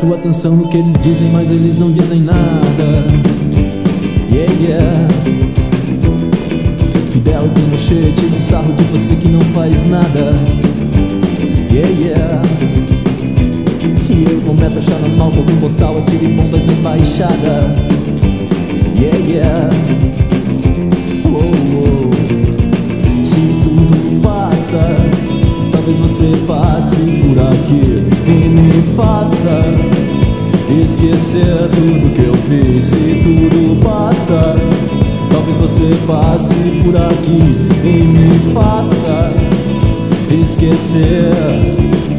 Presto atenção no que eles dizem, mas eles não dizem nada. Yeah, yeah. Fidel e Pinochet tiram sarro de você que não faz nada. Yeah, yeah. E eu começo a achar normal que algum boçal atire bombas na embaixada. Yeah, yeah. Oh, oh. Se tudo passa, talvez você passe por aqui e me faça esquecer tudo que eu fiz. Se tudo passa, talvez você passe por aqui e me faça esquecer